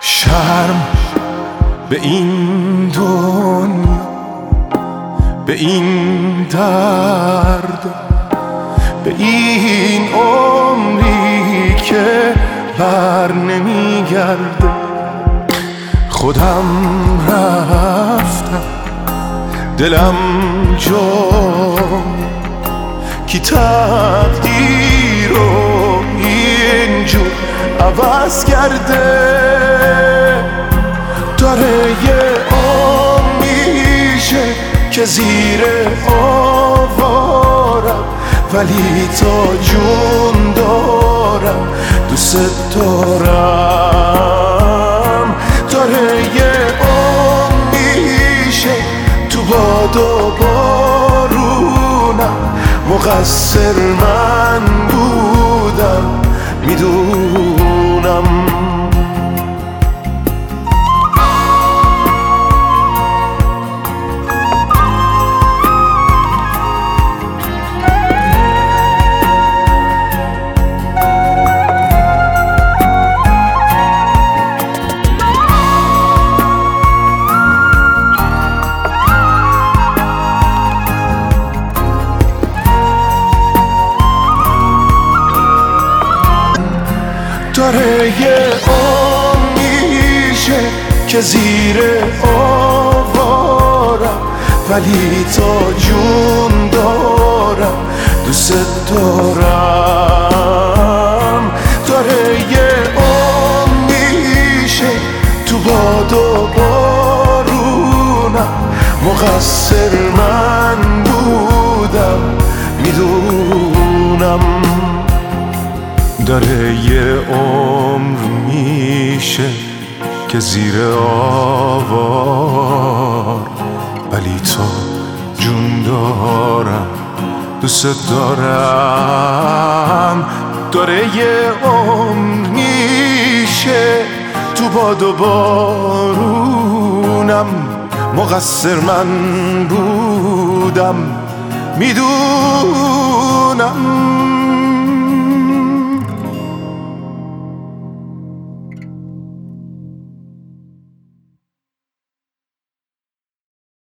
شرم به این دنیا، به این درد، به این عمری که بر نمیگرده. خودم رفتم دلم جا کی تقدیر رو اینجور عوض کرده. داره یه میشه که زیر آوارم، ولی تا جون دارم دوست دارم. داره یه میشه تو باد و بارونم، مقصر من بودم میدونم. داره یه میشه که زیر آوارم، ولی تا جون دارم دوست دارم. داره یه میشه تو باد و بارونم، مقصر من بودم میدونم. داره یه عمر میشه که زیر آوار، ولی تا جون دارم دوست دارم. داره یه عمر میشه تو باد و بارونم، مقصر من بودم میدونم.